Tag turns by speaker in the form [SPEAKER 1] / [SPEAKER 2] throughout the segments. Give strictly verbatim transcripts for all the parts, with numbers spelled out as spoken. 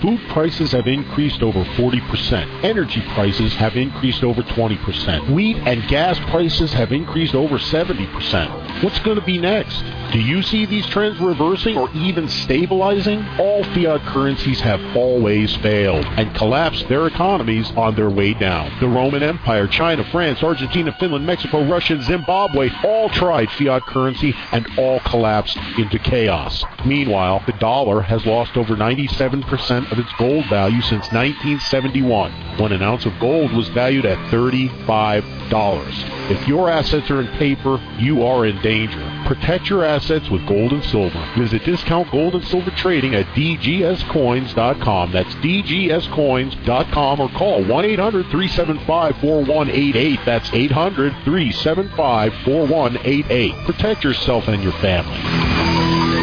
[SPEAKER 1] Food prices have increased over forty percent. Energy prices have increased over twenty percent. Wheat and gas prices have increased over seventy percent. What's going to be next? Do you see these trends reversing or even stabilizing? All fiat currencies have always failed and collapsed their economies on their way down. The Roman Empire, China, France, Argentina, Finland, Mexico, Russia, and Zimbabwe all tried fiat currency and all collapsed into chaos. Meanwhile, the dollar has lost over ninety-seven percent of its gold value since nineteen seventy-one, when an ounce of gold was valued at thirty-five dollars. If your assets are in paper, you are in danger. Protect your assets with gold and silver. Visit Discount Gold and Silver Trading at d g s coins dot com. That's d g s coins dot com, or call one eight hundred three seven five four one eight eight. That's eight hundred three seven five four one eight eight. Protect yourself and your family.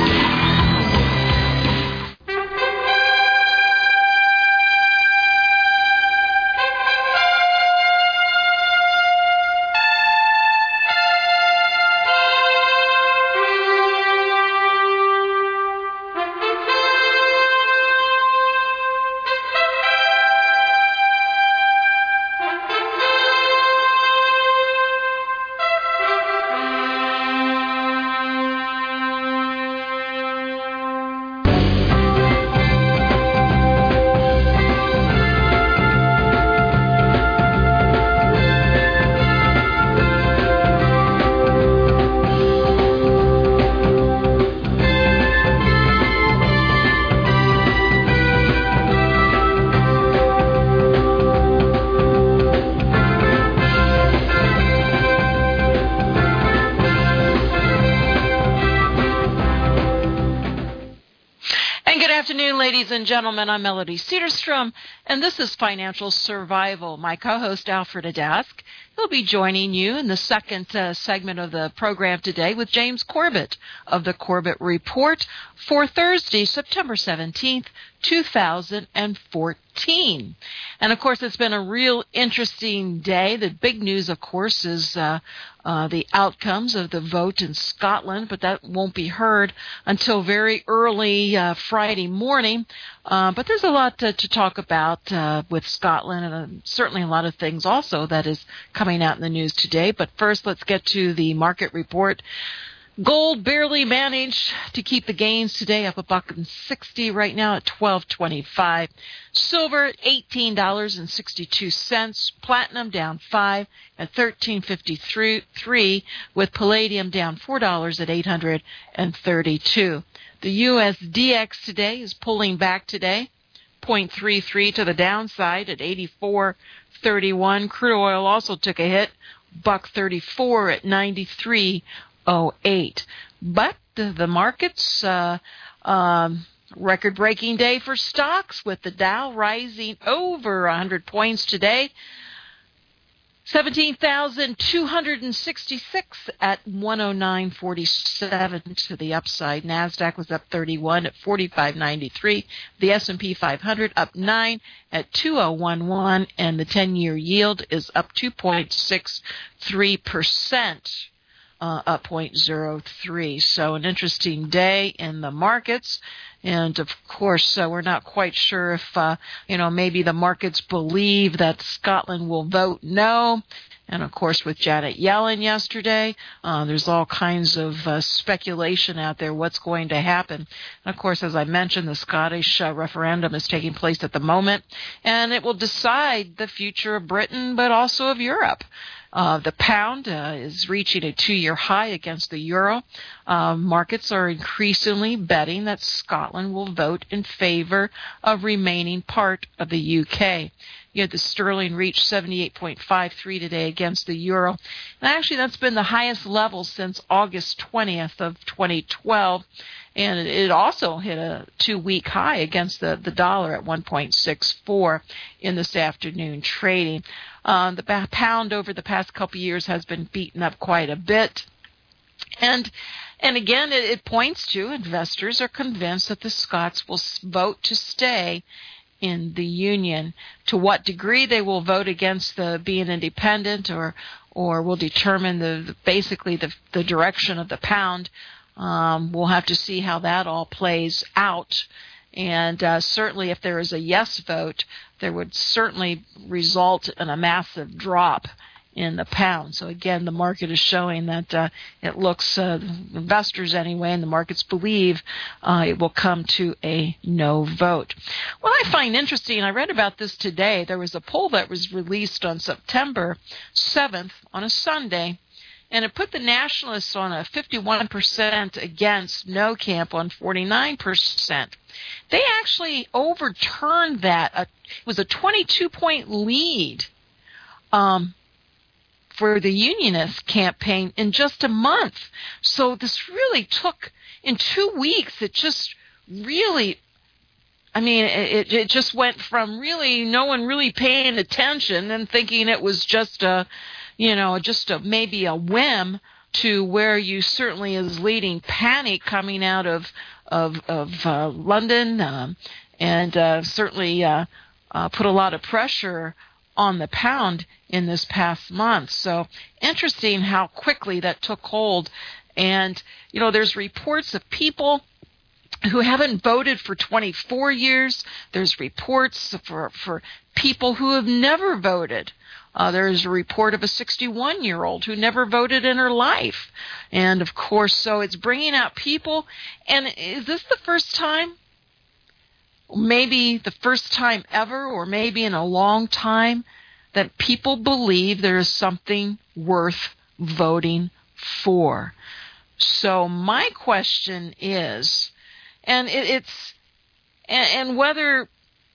[SPEAKER 2] Ladies and gentlemen, I'm Melody Cedarstrom, and this is Financial Survival. My co-host, Alfred Adask, he'll be joining you in the second uh, segment of the program today with James Corbett of the Corbett Report for Thursday, September seventeenth, two thousand fourteen. And, of course, it's been a real interesting day. The big news, of course, is uh, uh, the outcomes of the vote in Scotland, but that won't be heard until very early uh, Friday morning. Uh, but there's a lot to, to talk about uh, with Scotland, and uh, certainly a lot of things also that is coming out in the news today. But first, let's get to the market report. Gold barely managed to keep the gains today, up a buck and sixty right now at twelve twenty-five. Silver at eighteen dollars and sixty-two cents. Platinum down five at thirteen fifty-three, with palladium down four dollars at eight hundred thirty-two. The U S D X today is pulling back today, zero point three three to the downside at eighty-four thirty-one. Crude oil also took a hit, buck thirty-four at ninety-three oh eight. But the, the markets, uh, um, record-breaking day for stocks, with the Dow rising over one hundred points today, seventeen thousand two hundred sixty-six at one oh nine forty-seven to the upside. NASDAQ was up thirty-one at forty-five ninety-three. The S and P five hundred up nine at two oh one one, and the ten-year yield is up two point six three percent. Uh, up zero point zero three. So an interesting day in the markets. And, of course, uh, we're not quite sure if, uh, you know, maybe the markets believe that Scotland will vote no. And, of course, with Janet Yellen yesterday, uh, there's all kinds of uh, speculation out there what's going to happen. And, of course, as I mentioned, the Scottish uh, referendum is taking place at the moment, and it will decide the future of Britain, but also of Europe. Uh, the pound uh, is reaching a two-year high against the euro. Uh, markets are increasingly betting that Scotland will vote in favor of remaining part of the U K. You had the sterling reach seventy-eight point five three today against the euro. And actually, that's been the highest level since August twentieth of twenty twelve. And it also hit a two-week high against the, the dollar at one point six four in this afternoon trading. Uh, the pound over the past couple of years has been beaten up quite a bit. And and again, it, it points to investors are convinced that the Scots will vote to stay in the Union. To what degree they will vote against the being independent, or or will determine the, the basically the the direction of the pound. Um, we'll have to see how that all plays out. And uh, certainly if there is a yes vote, there would certainly result in a massive drop in the pound. So again, the market is showing that uh, it looks, uh, investors anyway, and the markets believe uh, it will come to a no vote. What I find interesting, I read about this today, there was a poll that was released on September seventh on a Sunday, and it put the nationalists on a fifty-one percent against no camp on forty-nine percent. They actually overturned that. It was a twenty-two point lead um, for the Unionist campaign in just a month. So this really took, in two weeks, it just really, I mean, it, it just went from really no one really paying attention and thinking it was just a, you know, just a, maybe a whim, to where you certainly is leading panic coming out of of, of uh, London, um, and uh, certainly uh, uh, put a lot of pressure on the pound in this past month. So interesting how quickly that took hold. And, you know, there's reports of people who haven't voted for twenty-four years. There's reports for, for people who have never voted. Uh, there's a report of a sixty-one-year-old who never voted in her life. And, of course, so it's bringing out people. And is this the first time? Maybe the first time ever, or maybe in a long time, that people believe there is something worth voting for. So my question is, and it, it's, and, and whether,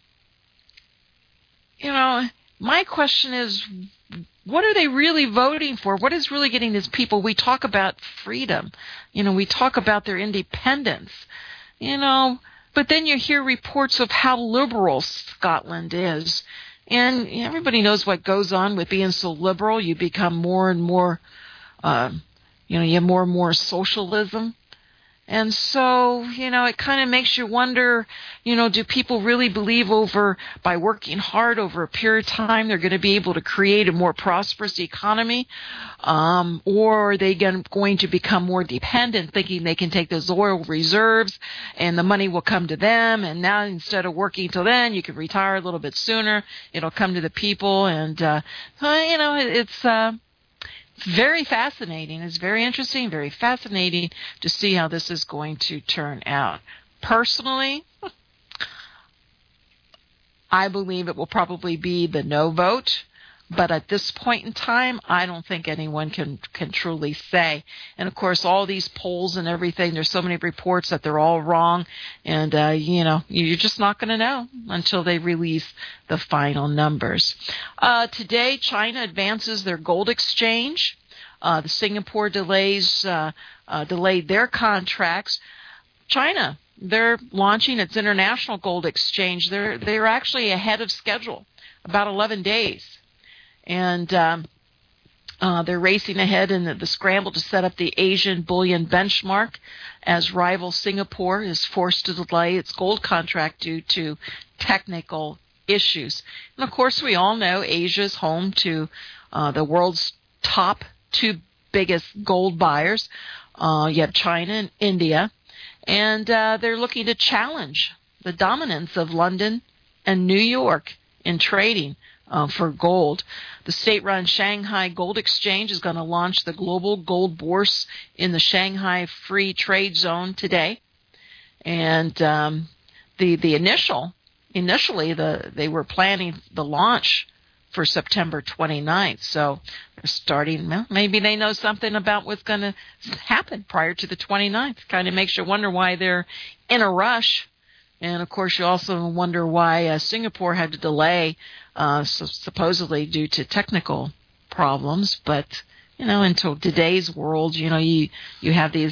[SPEAKER 2] you know, my question is, what are they really voting for? What is really getting these people? We talk about freedom. You know, we talk about their independence. You know, but then you hear reports of how liberal Scotland is. And everybody knows what goes on with being so liberal. You become more and more, uh, you know, you have more and more socialism. And so, you know, it kind of makes you wonder, you know, do people really believe over, by working hard over a period of time, they're going to be able to create a more prosperous economy? Um, or are they going to become more dependent, thinking they can take those oil reserves and the money will come to them? And now instead of working till then, you can retire a little bit sooner. It'll come to the people. And, uh, you know, it's, uh, It's very fascinating. It's very interesting, very fascinating to see how this is going to turn out. Personally, I believe it will probably be the no vote. But at this point in time, I don't think anyone can, can truly say. And, of course, all these polls and everything, there's so many reports that they're all wrong. And, uh, you know, you're just not going to know until they release the final numbers. Uh, today, China advances their gold exchange. Uh, the Singapore delays uh, uh, delayed their contracts. China, they're launching its international gold exchange. They're, they're actually ahead of schedule, about eleven days. And um, uh, they're racing ahead in the, the scramble to set up the Asian bullion benchmark, as rival Singapore is forced to delay its gold contract due to technical issues. And, of course, we all know Asia is home to uh, the world's top two biggest gold buyers. Uh, you have China and India. And uh, they're looking to challenge the dominance of London and New York in trading Uh, for gold. The state-run Shanghai Gold Exchange is going to launch the global gold bourse in the Shanghai Free Trade Zone today. And um, the the initial, initially, the they were planning the launch for September twenty-ninth. So they're starting, well, maybe they know something about what's going to happen prior to the twenty-ninth. Kind of makes you wonder why they're in a rush. And, of course, you also wonder why uh, Singapore had to delay, uh, so supposedly due to technical problems. But, you know, until today's world, you know, you, you have these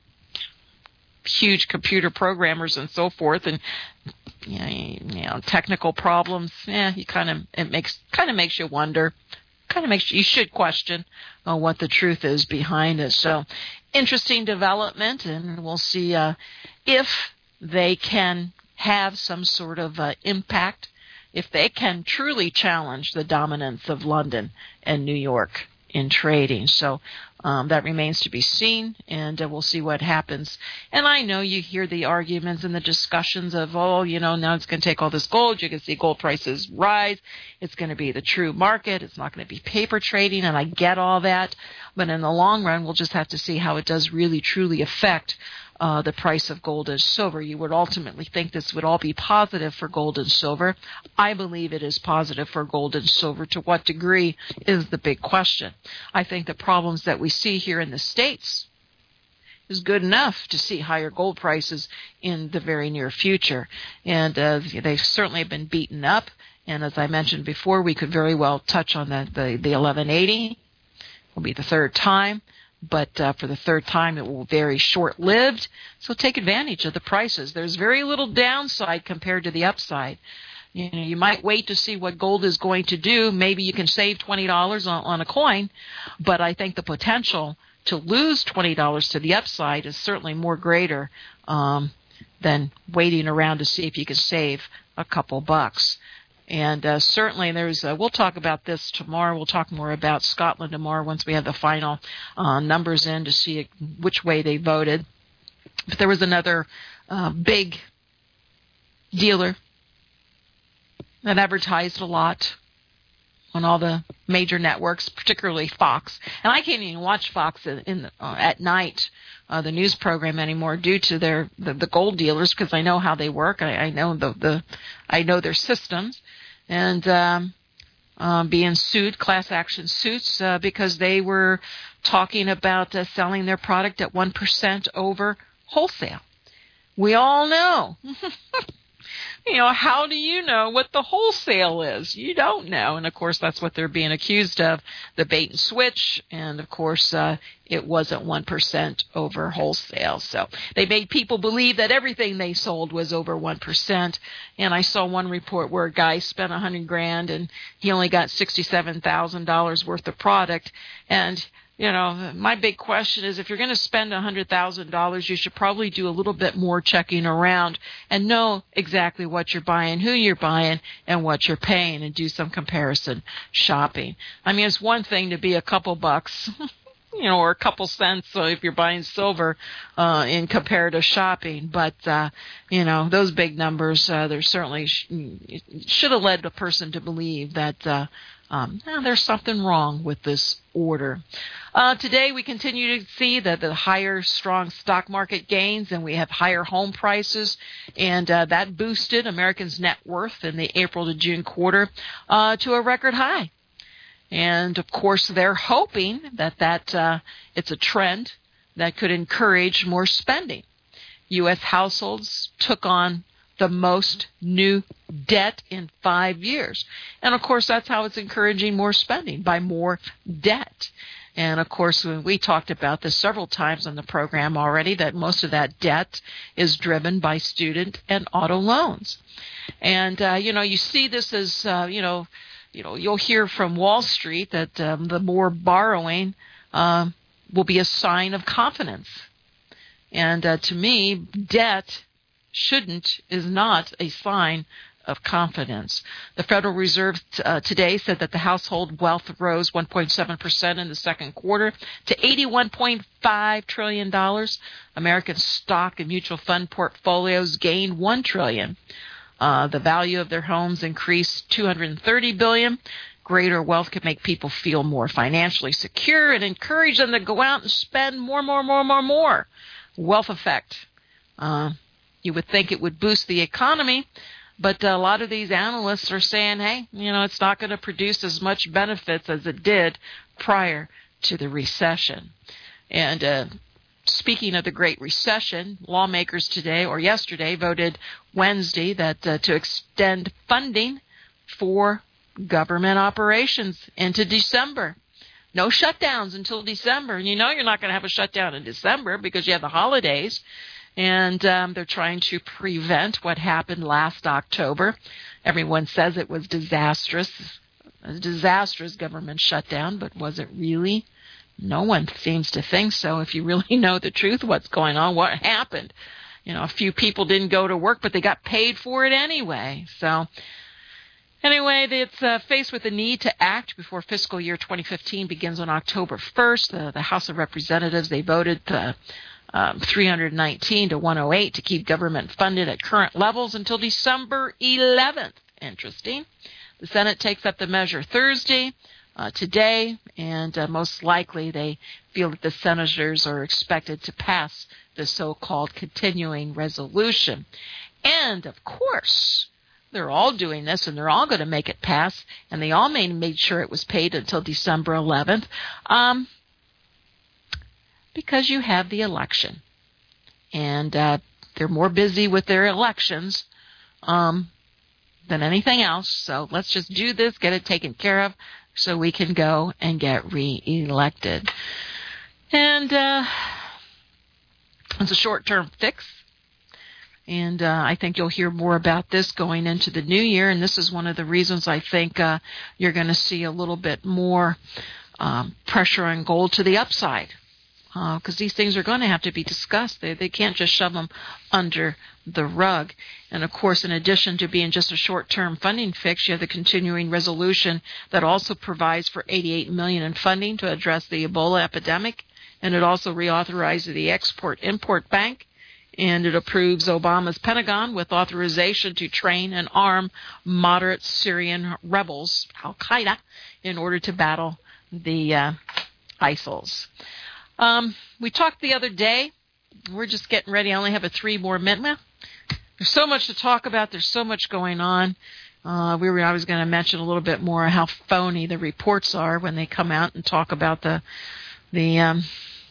[SPEAKER 2] huge computer programmers and so forth, and, you know, you know technical problems, yeah, you kind of, it makes, kind of makes you wonder. Kind of makes you, you should question uh, what the truth is behind it. So, interesting development, and we'll see uh, if they can have some sort of uh, impact, if they can truly challenge the dominance of London and New York in trading. So um, that remains to be seen, and uh, we'll see what happens. And I know you hear the arguments and the discussions of, oh, you know, now it's going to take all this gold. You can see gold prices rise. It's going to be the true market. It's not going to be paper trading, and I get all that. But in the long run, we'll just have to see how it does really, truly affect Uh, the price of gold and silver. You would ultimately think this would all be positive for gold and silver. I believe it is positive for gold and silver. To what degree is the big question. I think the problems that we see here in the States is good enough to see higher gold prices in the very near future. And uh, they certainly have been beaten up. And as I mentioned before, we could very well touch on the, the, the eleven eighty. It will be the third time. But uh, for the third time, it will be very short-lived. So take advantage of the prices. There's very little downside compared to the upside. You know, you might wait to see what gold is going to do. Maybe you can save twenty dollars on, on a coin. But I think the potential to lose twenty dollars to the upside is certainly more greater um, than waiting around to see if you can save a couple bucks. And uh, certainly there's, uh, we'll talk about this tomorrow. We'll talk more about Scotland tomorrow once we have the final uh, numbers in to see which way they voted. But there was another uh, big dealer that advertised a lot on all the major networks, particularly Fox. And I can't even watch Fox in, in the, uh, at night, uh, the news program anymore, due to their the, the gold dealers, because I know how they work. I, I know the, the I know their systems, and um, uh, being sued, class action suits, uh, because they were talking about uh, selling their product at one percent over wholesale. We all know. You know, how do you know what the wholesale is? You don't know. And, of course, that's what they're being accused of, the bait and switch. And, of course, uh, it wasn't one percent over wholesale. So they made people believe that everything they sold was over one percent. And I saw one report where a guy spent one hundred grand and he only got sixty-seven thousand dollars worth of product. And you know, my big question is, if you're going to spend one hundred thousand dollars, you should probably do a little bit more checking around and know exactly what you're buying, who you're buying, and what you're paying, and do some comparison shopping. I mean, it's one thing to be a couple bucks, you know, or a couple cents so if you're buying silver uh, in comparative shopping. But, uh, you know, those big numbers, uh, there certainly sh- should have led a person to believe that uh, um, oh, there's something wrong with this order. Uh, today we continue to see that the higher, strong stock market gains, and we have higher home prices, and uh, that boosted Americans' net worth in the April to June quarter uh, to a record high. And, of course, they're hoping that, that uh, it's a trend that could encourage more spending. U S households took on the most new debt in five years. And, of course, that's how it's encouraging more spending, by more debt. And, of course, we talked about this several times on the program already, that most of that debt is driven by student and auto loans. And, uh, you know, you see this as, uh, you know, you know, you'll hear from Wall Street that um, the more borrowing uh, will be a sign of confidence. And uh, to me, debt shouldn't, is not a sign of confidence. The Federal Reserve uh, today said that the household wealth rose one point seven percent in the second quarter to eighty-one point five trillion dollars. American stock and mutual fund portfolios gained one trillion dollars. Uh, the value of their homes increased two hundred thirty billion dollars. Greater wealth can make people feel more financially secure and encourage them to go out and spend more, more, more, more, more. Wealth effect. Uh, you would think it would boost the economy, but a lot of these analysts are saying, hey, you know, it's not going to produce as much benefits as it did prior to the recession. And uh, speaking of the Great Recession, lawmakers today or yesterday voted Wednesday that uh, to extend funding for government operations into December. No shutdowns until December. And you know you're not going to have a shutdown in December because you have the holidays. And um, they're trying to prevent what happened last October. Everyone says it was disastrous, a disastrous government shutdown, but was it really? No one seems to think so. If you really know the truth, what's going on, what happened? You know, a few people didn't go to work, but they got paid for it anyway. So Anyway, it's uh, faced with the need to act before fiscal year twenty fifteen begins on October first. Uh, the House of Representatives, they voted uh, um, three hundred nineteen to one oh eight to keep government funded at current levels until December eleventh. Interesting. The Senate takes up the measure Thursday, uh, today, and uh, most likely they feel that the senators are expected to pass the so-called continuing resolution. And, of course, they're all doing this, and they're all going to make it pass, and they all made, made sure it was paid until December eleventh, um, because you have the election. And uh, they're more busy with their elections um, than anything else, so let's just do this, get it taken care of, so we can go and get reelected. And uh, it's a short-term fix. And uh, I think you'll hear more about this going into the new year. And this is one of the reasons I think uh, you're going to see a little bit more um, pressure on gold to the upside. Because uh, these things are going to have to be discussed. They, they can't just shove them under the rug. And, of course, in addition to being just a short-term funding fix, you have the continuing resolution that also provides for eighty-eight million dollars in funding to address the Ebola epidemic. And it also reauthorizes the Export-Import Bank. And it approves Obama's Pentagon with authorization to train and arm moderate Syrian rebels, Al-Qaeda, in order to battle the uh, I S I Ls. Um, we talked the other day. We're just getting ready. I only have a three more minutes. There's so much to talk about. There's so much going on. Uh, we were. I was going to mention a little bit more how phony the reports are when they come out and talk about the the um,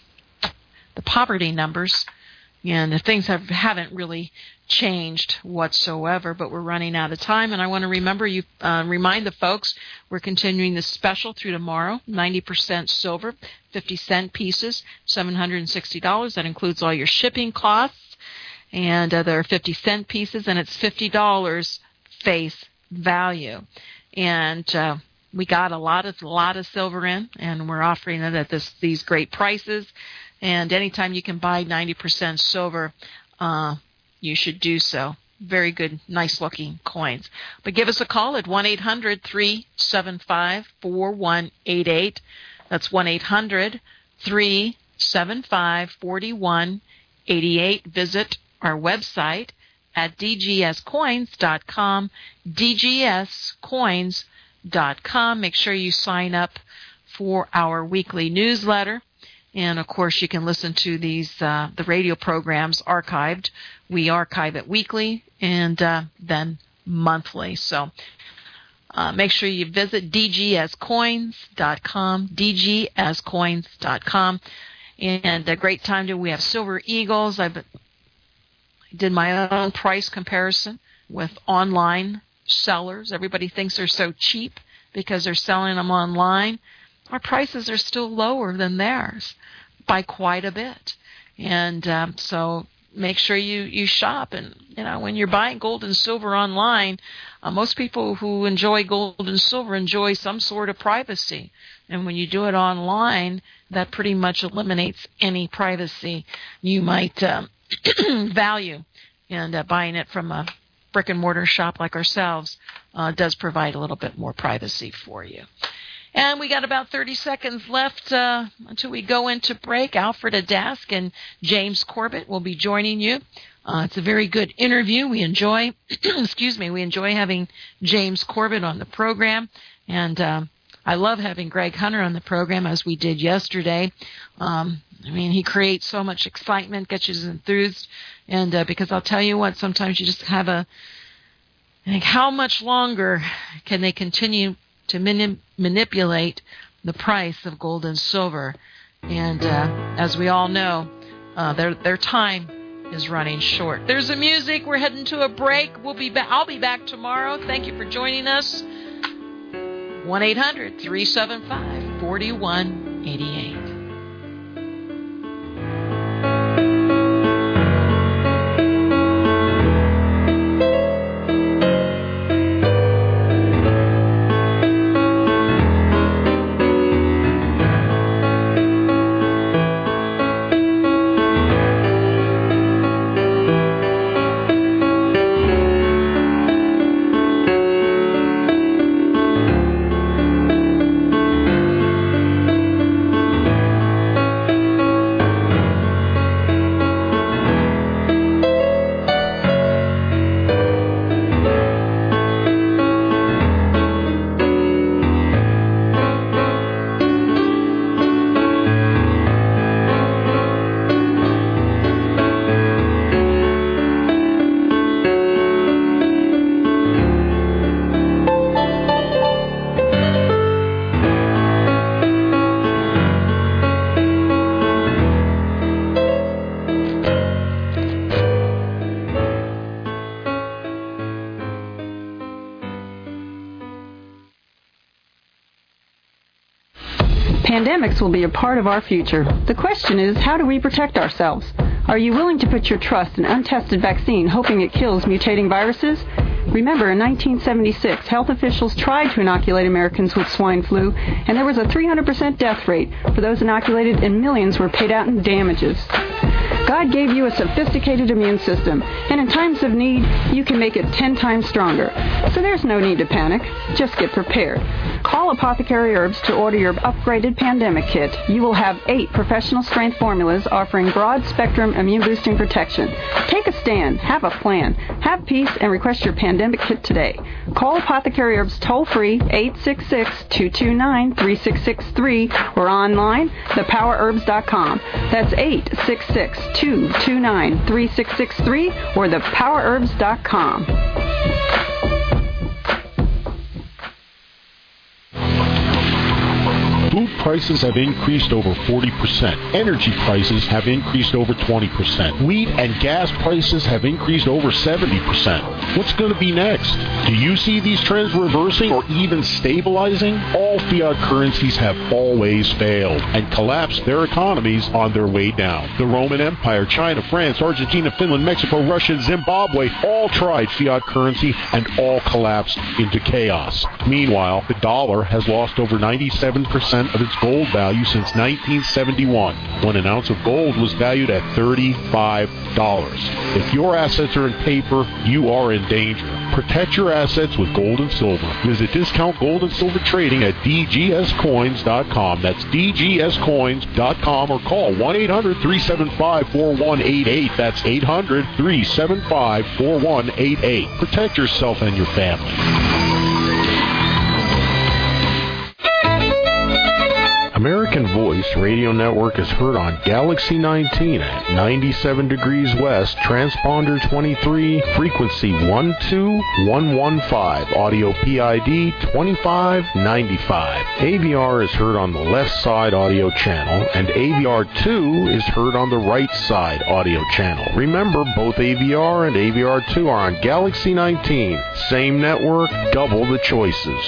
[SPEAKER 2] the poverty numbers. And the things have, haven't really changed whatsoever, but we're running out of time. And I want to remember you, uh, remind the folks we're continuing this special through tomorrow. ninety percent silver, fifty cent pieces, seven hundred sixty dollars. That includes all your shipping costs. And uh, there are fifty cent pieces, and it's fifty dollars face value. And uh, we got a lot of a lot of silver in, and we're offering it at this, these great prices. And anytime you can buy ninety percent silver, uh, you should do so. Very good, nice-looking coins. But give us a call at one eight hundred three seven five four one eight eight. That's one eight hundred three seven five four one eight eight. Visit our website at d g s coins dot com, d g s coins dot com. Make sure you sign up for our weekly newsletter. And, of course, you can listen to these uh, the radio programs archived. We archive it weekly and uh, then monthly. So uh, make sure you visit d g s coins dot com, d g s coins dot com. And a great time to we have Silver Eagles. I did my own price comparison with online sellers. Everybody thinks they're so cheap because they're selling them online. Our prices are still lower than theirs by quite a bit. And um, so make sure you, you shop. And, you know, when you're buying gold and silver online, uh, most people who enjoy gold and silver enjoy some sort of privacy. And when you do it online, that pretty much eliminates any privacy you might um, value. And uh, buying it from a brick and mortar shop like ourselves uh, does provide a little bit more privacy for you. And we got about thirty seconds left uh, until we go into break. Alfred Adask and James Corbett will be joining you. Uh, it's a very good interview. We enjoy, excuse me, we enjoy having James Corbett on the program. And um, I love having Greg Hunter on the program, as we did yesterday. Um, I mean, he creates so much excitement, gets you enthused. And uh, because I'll tell you what, sometimes you just have a, like, how much longer can they continue to mani- manipulate the price of gold and silver? And uh, as we all know, uh, their their time is running short. There's the music. We're heading to a break. We'll be back. I'll be back tomorrow. Thank you for joining us. one eight hundred three seven five four one eight eight.
[SPEAKER 3] Pandemics will be a part of our future. The question is, how do we protect ourselves? Are you willing to put your trust in untested vaccine, hoping it kills mutating viruses? Remember, in nineteen seventy-six, health officials tried to inoculate Americans with swine flu, and there was a three hundred percent death rate for those inoculated, and millions were paid out in damages. God gave you a sophisticated immune system, and in times of need, you can make it ten times stronger. So there's no need to panic. Just get prepared. Call Apothecary Herbs to order your upgraded pandemic kit. You will have eight professional-strength formulas offering broad-spectrum immune-boosting protection. Take a stand. Have a plan. Have peace and request your pandemic kit today. Call Apothecary Herbs toll-free eight six six, two two nine, three six six three or online, the power herbs dot com. That's eight six six, two two nine, three six six three or the power herbs dot com.
[SPEAKER 1] Food prices have increased over forty percent. Energy prices have increased over twenty percent. Wheat and gas prices have increased over seventy percent. What's going to be next? Do you see these trends reversing or even stabilizing? All fiat currencies have always failed and collapsed their economies on their way down. The Roman Empire, China, France, Argentina, Finland, Mexico, Russia, and Zimbabwe all tried fiat currency and all collapsed into chaos. Meanwhile, the dollar has lost over ninety-seven percent of its gold value since nineteen seventy-one, when an ounce of gold was valued at thirty-five dollars. If your assets are in paper, you are in danger. Protect your assets with gold and silver. Visit Discount Gold and Silver Trading at d g s coins dot com. That's d g s coins dot com or call one eight hundred, three seven five, four one eight eight. That's eight hundred, three seven five, four one eight eight. Protect yourself and your family. American Voice Radio Network is heard on Galaxy nineteen at ninety-seven degrees west, transponder twenty-three, frequency one two one one five, audio P I D twenty-five ninety-five. A V R is heard on the left side audio channel, and A V R two is heard on the right side audio channel. Remember, both A V R and A V R two are on Galaxy nineteen. Same network, double the choices.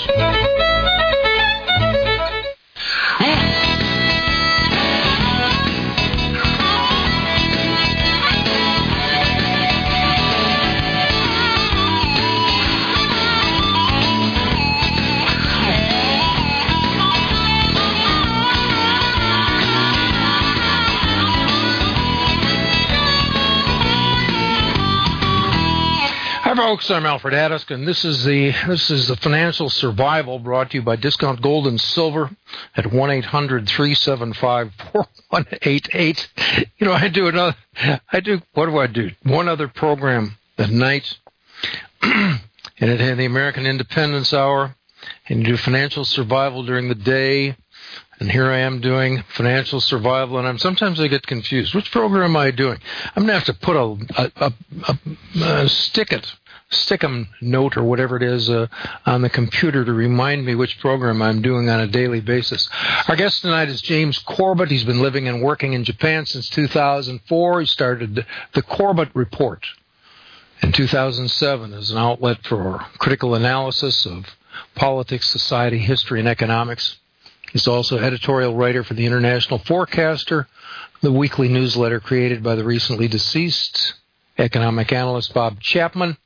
[SPEAKER 4] Hi, folks. I'm Alfred Haddisk, and this is the this is the Financial Survival brought to you by Discount Gold and Silver at one eight hundred, three seven five, four one eight eight. You know, I do another. I do what do I do? One other program at night, and it had the American Independence Hour, and you do Financial Survival during the day. And here I am doing Financial Survival, and I'm sometimes I get confused. Which program am I doing? I'm going to have to put a, a, a, a, a stick it, stick 'em note or whatever it is uh, on the computer to remind me which program I'm doing on a daily basis. Our guest tonight is James Corbett. He's been living and working in Japan since two thousand four. He started the Corbett Report in two thousand seven as an outlet for critical analysis of politics, society, history, and economics. He's also editorial writer for the International Forecaster, the weekly newsletter created by the recently deceased economic analyst Bob Chapman.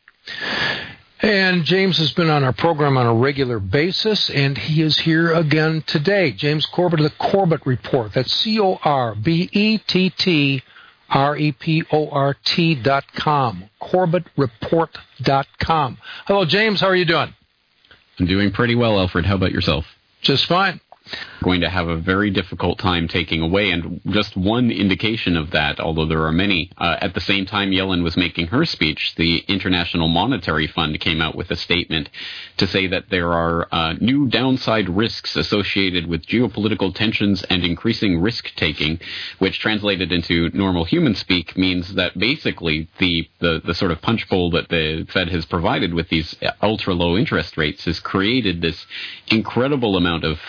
[SPEAKER 4] And James has been on our program on a regular basis, and he is here again today. James Corbett of the Corbett Report. That's C O R B E T T R E P O R T dot com. Corbett Report dot com. Hello, James. How are you doing?
[SPEAKER 5] I'm doing pretty well, Alfred. How about yourself?
[SPEAKER 4] Just fine.
[SPEAKER 5] Going to have a very difficult time taking away, and just one indication of that, although there are many. Uh, at the same time Yellen was making her speech, the International Monetary Fund came out with a statement to say that there are uh, new downside risks associated with geopolitical tensions and increasing risk-taking, which translated into normal human speak means that basically the, the, the sort of punch bowl that the Fed has provided with these ultra-low interest rates has created this incredible amount of, of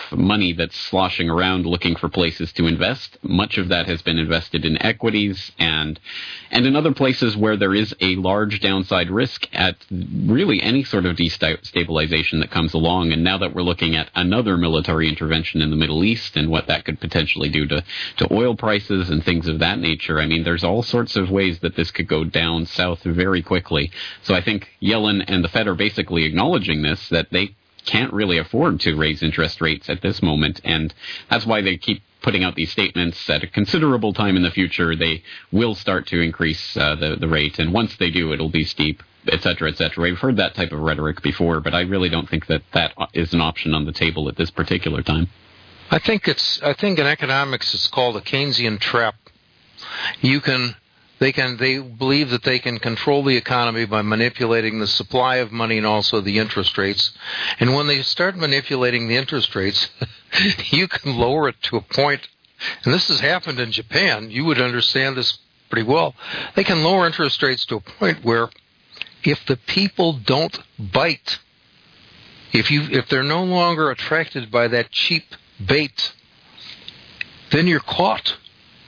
[SPEAKER 5] money that's sloshing around looking for places to invest. Much of that has been invested in equities and and in other places where there is a large downside risk at really any sort of destabilization that comes along. And now that we're looking at another military intervention in the Middle East and what that could potentially do to, to oil prices and things of that nature, I mean, there's all sorts of ways that this could go down south very quickly. So I think Yellen and the Fed are basically acknowledging this, that they can't really afford to raise interest rates at this moment. And that's why they keep putting out these statements at a considerable time in the future. They will start to increase uh, the, the rate. And once they do, it'll be steep, et cetera, et cetera. We've heard that type of rhetoric before, but I really don't think that that is an option on the table at this particular time.
[SPEAKER 4] I think it's, I think in economics it's called a Keynesian trap. You can, they can, they believe that they can control the economy by manipulating the supply of money and also the interest rates. And when they start manipulating the interest rates, you can lower it to a point, and this has happened in Japan, you would understand this pretty well. They can lower interest rates to a point where if the people don't bite, if you, if they're no longer attracted by that cheap bait, then you're caught.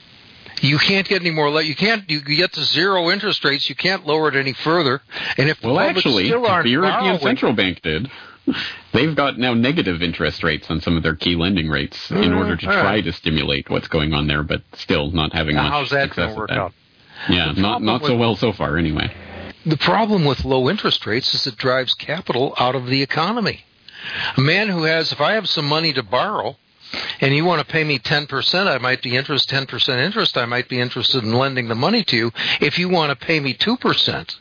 [SPEAKER 4] You can't get any more. You can't. You get to zero interest rates. You can't lower it any further. And if
[SPEAKER 5] well, actually,
[SPEAKER 4] still aren't
[SPEAKER 5] the European
[SPEAKER 4] borrowing,
[SPEAKER 5] Central Bank did. They've got now negative interest rates on some of their key lending rates in
[SPEAKER 4] mm,
[SPEAKER 5] order to try right. to stimulate what's going on there, but still not having
[SPEAKER 4] now,
[SPEAKER 5] much
[SPEAKER 4] how's that
[SPEAKER 5] success
[SPEAKER 4] going to work
[SPEAKER 5] at that.
[SPEAKER 4] out?
[SPEAKER 5] Yeah, not not so
[SPEAKER 4] with,
[SPEAKER 5] well so far anyway.
[SPEAKER 4] The problem with low interest rates is it drives capital out of the economy. A man who has, if I have some money to borrow, and you want to pay me ten percent, I might be interested, ten percent interest, I might be interested in lending the money to you. If you want to pay me two percent,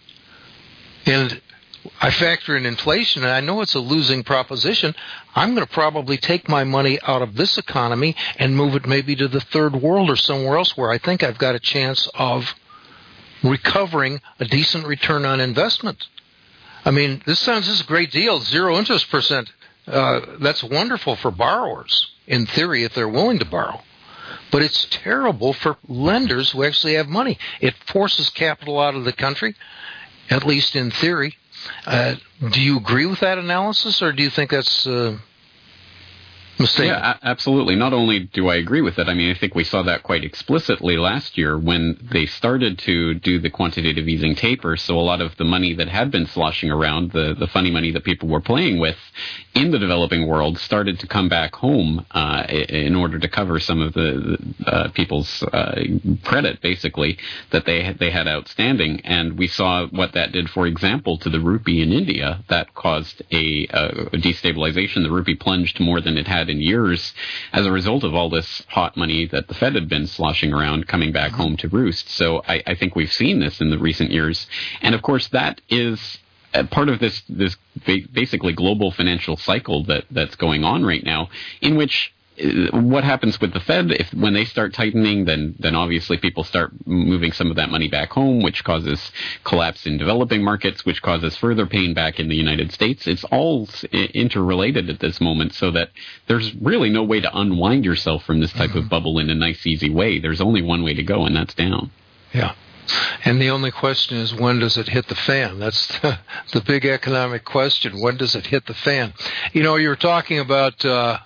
[SPEAKER 4] and I factor in inflation, and I know it's a losing proposition, I'm going to probably take my money out of this economy and move it maybe to the third world or somewhere else where I think I've got a chance of recovering a decent return on investment. I mean, this sounds this is a great deal, zero interest percent. Uh, that's wonderful for borrowers, in theory, if they're willing to borrow. But it's terrible for lenders who actually have money. It forces capital out of the country, at least in theory. Uh, do you agree with that analysis, or do you think that's uh, mistaken?
[SPEAKER 5] Yeah, a- absolutely. Not only do I agree with it, I mean, I think we saw that quite explicitly last year when they started to do the quantitative easing taper. So a lot of the money that had been sloshing around, the, the funny money that people were playing with in the developing world, started to come back home uh, in order to cover some of the, the uh, people's uh, credit, basically, that they had, they had outstanding. And we saw what that did, for example, to the rupee in India. That caused a, a destabilization. The rupee plunged more than it had in years as a result of all this hot money that the Fed had been sloshing around coming back mm-hmm. home to roost. So I, I think we've seen this in the recent years. And of course, that is part of this this basically global financial cycle that, that's going on right now, in which what happens with the Fed, if when they start tightening, then then obviously people start moving some of that money back home, which causes collapse in developing markets, which causes further pain back in the United States. It's all interrelated at this moment, so that there's really no way to unwind yourself from this type mm-hmm. of bubble in a nice, easy way. There's only one way to go, and that's down.
[SPEAKER 4] Yeah. And the only question is, when does it hit the fan? That's the, the big economic question. When does it hit the fan? You know, you were talking about uh,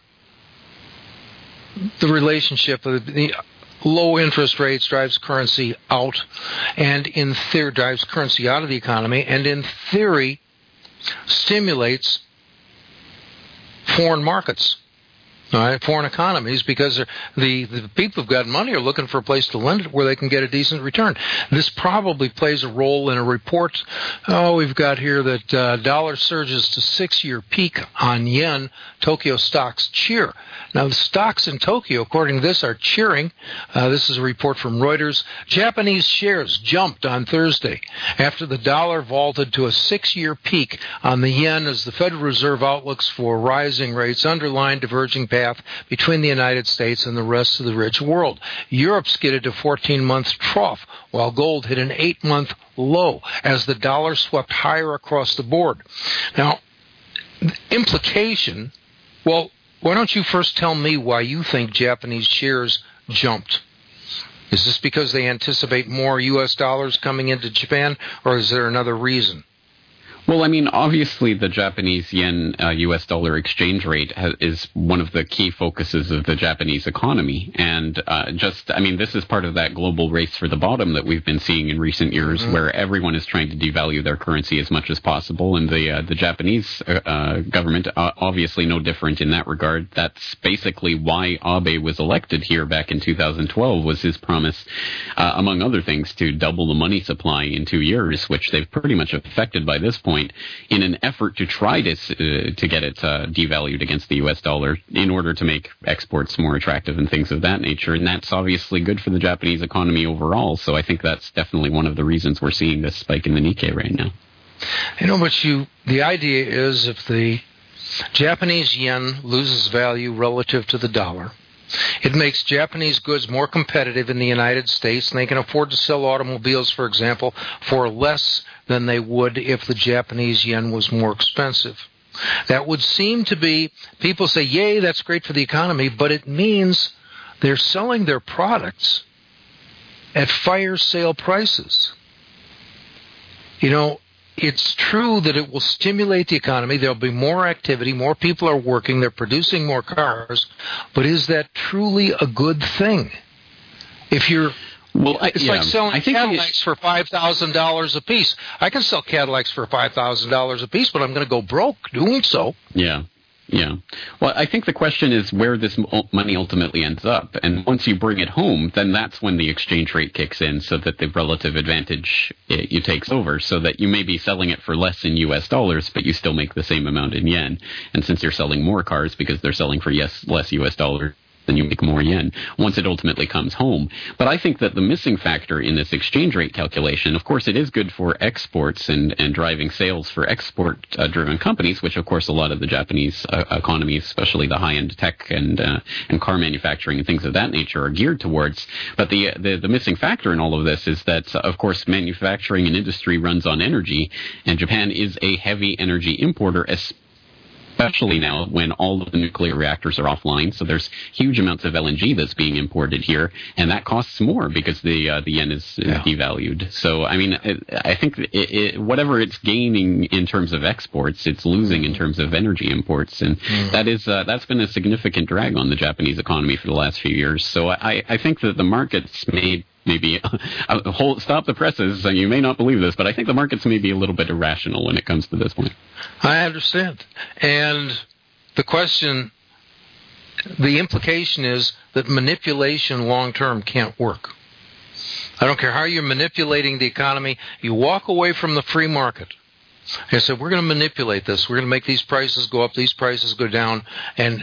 [SPEAKER 4] the relationship of the low interest rates drives currency out, and in theory drives currency out of the economy, and in theory stimulates foreign markets. All right, foreign economies, because the, the people who've got money are looking for a place to lend it where they can get a decent return. This probably plays a role in a report. Oh, we've got here that uh, dollar surges to six-year peak on yen. Tokyo stocks cheer. Now, the stocks in Tokyo, according to this, are cheering. Uh, this is a report from Reuters. Japanese shares jumped on Thursday after the dollar vaulted to a six-year peak on the yen as the Federal Reserve outlooks for rising rates underline diverging paths between the United States and the rest of the rich world. Europe skidded to fourteen-month trough, while gold hit an eight-month low as the dollar swept higher across the board. Now, the implication, well, why don't you first tell me why you think Japanese shares jumped? Is this because they anticipate more U S dollars coming into Japan, or is there another reason?
[SPEAKER 5] Well, I mean, obviously the Japanese yen uh, U S dollar exchange rate ha- is one of the key focuses of the Japanese economy. And uh, just, I mean, this is part of that global race for the bottom that we've been seeing in recent years, mm-hmm. where everyone is trying to devalue their currency as much as possible. And the uh, the Japanese uh, uh, government, uh, obviously no different in that regard. That's basically why Abe was elected here back in two thousand twelve, was his promise, uh, among other things, to double the money supply in two years, which they've pretty much affected by this point, in an effort to try to uh, to get it uh, devalued against the U S dollar in order to make exports more attractive and things of that nature. And that's obviously good for the Japanese economy overall. So I think that's definitely one of the reasons we're seeing this spike in the Nikkei right now.
[SPEAKER 4] You know, but you, the idea is if the Japanese yen loses value relative to the dollar, it makes Japanese goods more competitive in the United States, and they can afford to sell automobiles, for example, for less than they would if the Japanese yen was more expensive. That would seem to be, people say, yay, that's great for the economy, but it means they're selling their products at fire sale prices. You know, it's true that it will stimulate the economy. There'll be more activity. More people are working. They're producing more cars. But is that truly a good thing? If you're,
[SPEAKER 5] well, I,
[SPEAKER 4] it's
[SPEAKER 5] yeah,
[SPEAKER 4] like selling
[SPEAKER 5] I think
[SPEAKER 4] Cadillacs for five thousand dollars a piece. I can sell Cadillacs for five thousand dollars a piece, but I'm going to go broke doing so.
[SPEAKER 5] Yeah. Yeah. Well, I think the question is where this money ultimately ends up. And once you bring it home, then that's when the exchange rate kicks in, so that the relative advantage it, it takes over, so that you may be selling it for less in U S dollars, but you still make the same amount in yen. And since you're selling more cars because they're selling for yes, less U S dollars, then you make more yen once it ultimately comes home. But I think that the missing factor in this exchange rate calculation, of course, it is good for exports and, and driving sales for export-driven uh, companies, which, of course, a lot of the Japanese uh, economies, especially the high-end tech and uh, and car manufacturing and things of that nature, are geared towards. But the, the the missing factor in all of this is that, of course, manufacturing and industry runs on energy, and Japan is a heavy energy importer, especially especially now when all of the nuclear reactors are offline. So there's huge amounts of L N G that's being imported here, and that costs more because the uh, the yen is, is yeah. devalued. So, I mean, it, I think it, it, whatever it's gaining in terms of exports, it's losing in terms of energy imports, and mm. that is uh, that's been a significant drag on the Japanese economy for the last few years. So I, I think that the markets made maybe uh, hold, stop the presses. You may not believe this, but I think the markets may be a little bit irrational when it comes to this point.
[SPEAKER 4] I understand. And the question, the implication is that manipulation long-term can't work. I don't care how you're manipulating the economy. You walk away from the free market. And say, we're going to manipulate this. We're going to make these prices go up, these prices go down. And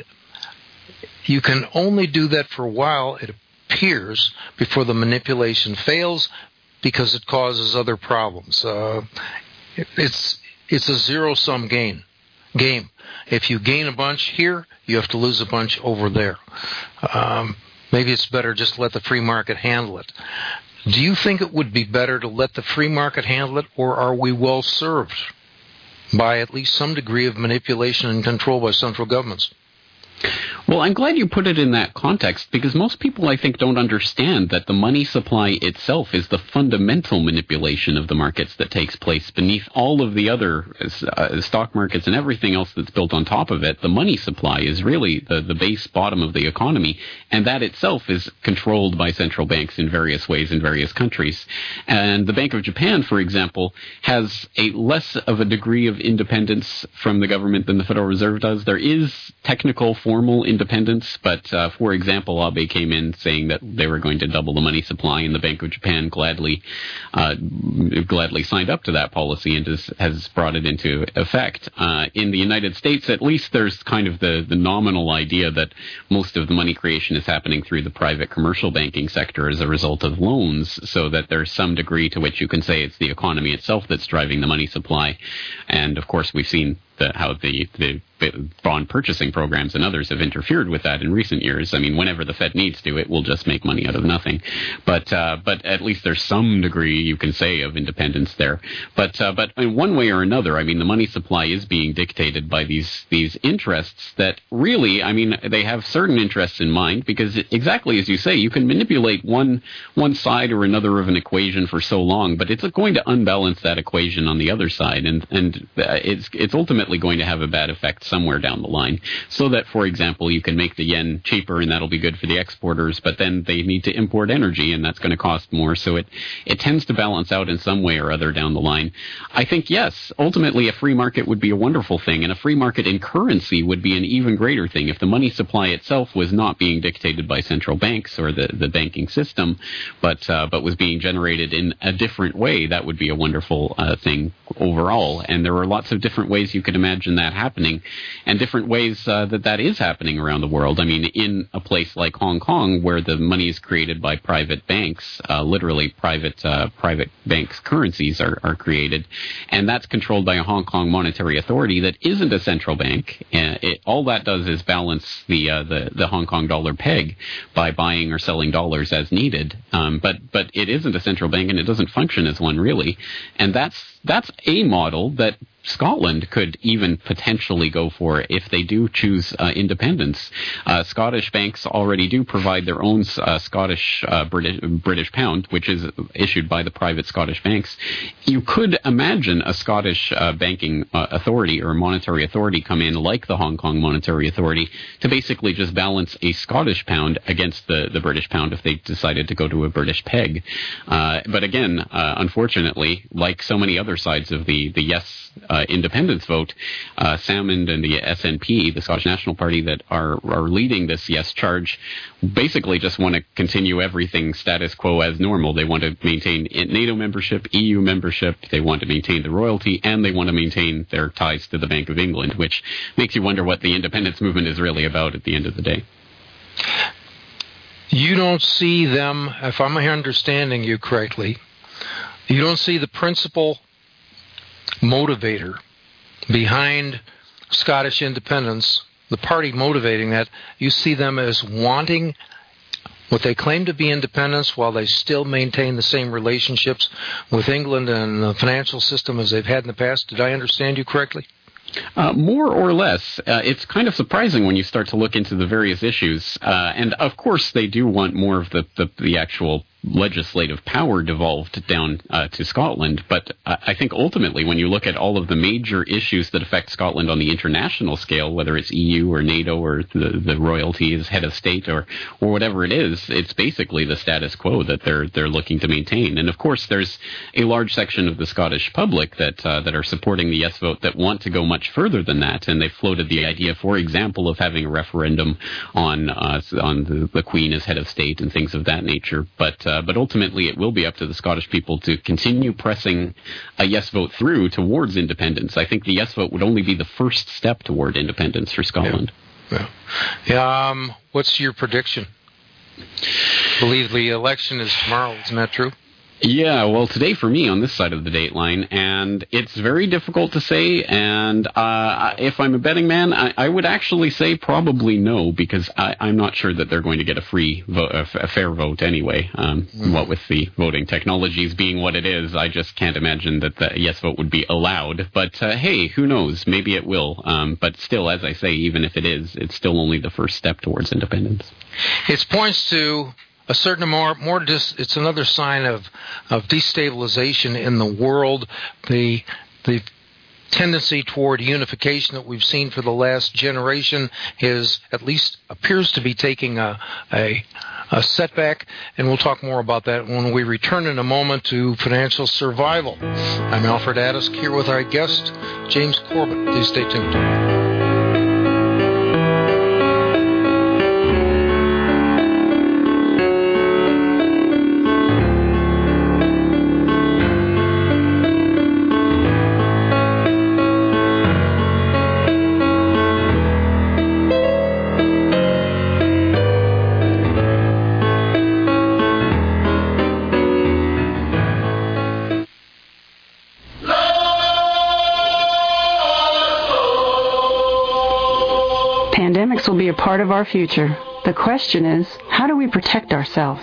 [SPEAKER 4] you can only do that for a while, it appears, before the manipulation fails, because it causes other problems. Uh, it, it's it's a zero-sum game. Game. If you gain a bunch here, you have to lose a bunch over there. Um, maybe it's better just to let the free market handle it. Do you think it would be better to let the free market handle it, or are we well served by at least some degree of manipulation and control by central governments?
[SPEAKER 5] Well, I'm glad you put it in that context, because most people, I think, don't understand that the money supply itself is the fundamental manipulation of the markets that takes place beneath all of the other uh, stock markets and everything else that's built on top of it. The money supply is really the, the base bottom of the economy, and that itself is controlled by central banks in various ways in various countries. And the Bank of Japan, for example, has a less of a degree of independence from the government than the Federal Reserve does. There is technical formal independence, but uh, for example, Abe came in saying that they were going to double the money supply, and the Bank of Japan gladly uh, gladly signed up to that policy and has, has brought it into effect. Uh, in the United States, at least, there's kind of the, the nominal idea that most of the money creation is happening through the private commercial banking sector as a result of loans, so that there's some degree to which you can say it's the economy itself that's driving the money supply. And of course, we've seen the how the the bond purchasing programs and others have interfered with that in recent years. I mean, whenever the Fed needs to, it will just make money out of nothing. But uh, but at least there's some degree, you can say, of independence there. But uh, but in one way or another, I mean, the money supply is being dictated by these these interests that really, I mean, they have certain interests in mind, because it, exactly as you say, you can manipulate one one side or another of an equation for so long, but it's going to unbalance that equation on the other side, and and it's it's ultimately going to have a bad effect somewhere down the line. So that, for example, you can make the yen cheaper, and that'll be good for the exporters, but then they need to import energy, and that's going to cost more. So it it tends to balance out in some way or other down the line. I think, yes, ultimately a free market would be a wonderful thing, and a free market in currency would be an even greater thing. If the money supply itself was not being dictated by central banks or the, the banking system, but uh, but was being generated in a different way, that would be a wonderful uh, thing overall. And there are lots of different ways you could imagine that happening, and different ways uh, that that is happening around the world. I mean, in a place like Hong Kong, where the money is created by private banks, uh, literally private uh, private banks' currencies are, are created, and that's controlled by a Hong Kong monetary authority that isn't a central bank. Uh, it, all that does is balance the, uh, the the Hong Kong dollar peg by buying or selling dollars as needed. Um, but but it isn't a central bank, and it doesn't function as one really. And that's that's a model that Scotland could even potentially go for if they do choose uh, independence. Uh, Scottish banks already do provide their own uh, Scottish uh, British, British pound, which is issued by the private Scottish banks. You could imagine a Scottish uh, banking uh, authority or monetary authority come in, like the Hong Kong Monetary Authority, to basically just balance a Scottish pound against the, the British pound if they decided to go to a British peg. Uh, but again, uh, unfortunately, like so many other sides of the, the yes uh, independence vote, uh, Salmond and the S N P, the Scottish National Party, that are, are leading this yes charge, basically just want to continue everything status quo as normal. They want to maintain NATO membership, E U membership, they want to maintain the royalty, and they want to maintain their ties to the Bank of England, which makes you wonder what the independence movement is really about at the end of the day.
[SPEAKER 4] You don't see them, if I'm understanding you correctly, you don't see the principal motivator behind Scottish independence, the party motivating that. You see them as wanting what they claim to be independence while they still maintain the same relationships with England and the financial system as they've had in the past. Did I understand you correctly?
[SPEAKER 5] Uh, more or less. Uh, it's kind of surprising when you start to look into the various issues. Uh, and, of course, they do want more of the, the, the actual legislative power devolved down uh, to Scotland. But uh, I think ultimately, when you look at all of the major issues that affect Scotland on the international scale, whether it's E U or NATO or the, the royalty as head of state or, or whatever it is, it's basically the status quo that they're they're looking to maintain. And of course, there's a large section of the Scottish public that uh, that are supporting the yes vote that want to go much further than that, and they've floated the idea, for example, of having a referendum on uh, on the, the Queen as head of state and things of that nature. But uh, but ultimately, it will be up to the Scottish people to continue pressing a yes vote through towards independence. I think the yes vote would only be the first step toward independence for Scotland.
[SPEAKER 4] Yeah. yeah. Um, what's your prediction? I believe the election is tomorrow. Isn't that true?
[SPEAKER 5] Yeah, well, today for me on this side of the date line, and it's very difficult to say, and uh, if I'm a betting man, I, I would actually say probably no, because I, I'm not sure that they're going to get a free vote, a, a fair vote anyway. Um, mm. What with the voting technologies being what it is, I just can't imagine that the yes vote would be allowed. But uh, hey, who knows? Maybe it will. Um, but still, as I say, even if it is, it's still only the first step towards independence.
[SPEAKER 4] It points to a certain more, more dis, it's another sign of, of destabilization in the world. The the tendency toward unification that we've seen for the last generation is, at least appears to be taking a, a, a setback, and we'll talk more about that when we return in a moment to Financial Survival. I'm Alfred Addisk here with our guest, James Corbett. Please stay tuned.
[SPEAKER 6] Lord!
[SPEAKER 3] Pandemics will be a part of our future. The question is, how do we protect ourselves?